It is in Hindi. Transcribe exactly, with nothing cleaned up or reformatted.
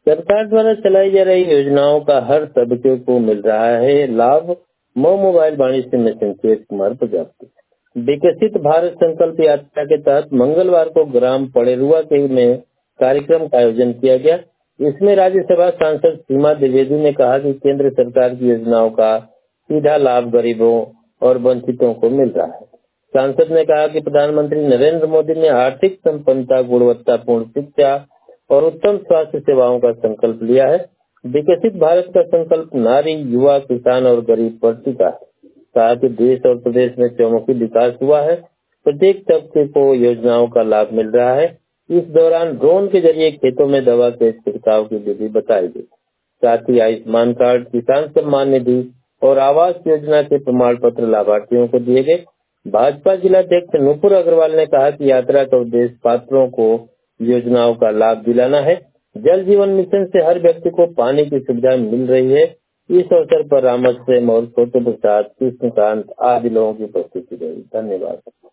सरकार द्वारा चलाई जा रही योजनाओं का हर तबके को मिल रहा है लाभ। मो मोबाइल वाणिज्य में संकेत कुमार प्रजापति। विकसित भारत संकल्प यात्रा के तहत मंगलवार को ग्राम पड़ेरुआ के में कार्यक्रम का आयोजन किया गया। इसमें राज्यसभा सांसद सीमा द्विवेदी ने कहा कि केंद्र सरकार की योजनाओं का सीधा लाभ गरीबों और वंचितों को मिल रहा है। सांसद ने कहा कि प्रधानमंत्री नरेंद्र मोदी ने आर्थिक संपन्नता, गुणवत्तापूर्ण शिक्षा और उत्तम स्वास्थ्य सेवाओं का संकल्प लिया है। विकसित भारत का संकल्प नारी, युवा, किसान और गरीब पर टिका है। कहा कि देश और प्रदेश में चौमुखी विकास हुआ है। प्रत्येक तबके को योजनाओं का लाभ मिल रहा है। इस दौरान ड्रोन के जरिए खेतों में दवा के छिड़काव की विधि बताई गई। साथ ही आयुष्मान कार्ड, किसान सम्मान निधि और आवास योजना के प्रमाण पत्र लाभार्थियों को दिए गए। भाजपा जिलाध्यक्ष नूपुर अग्रवाल ने कहा कि यात्रा का उद्देश्य पात्रों को योजनाओं का लाभ दिलाना है। जल जीवन मिशन से हर व्यक्ति को पानी की सुविधा मिल रही है। इस अवसर पर रामत प्रेम और छोटे प्रसाद, कृष्णकांत आदि लोगों की उपस्थिति रही। धन्यवाद।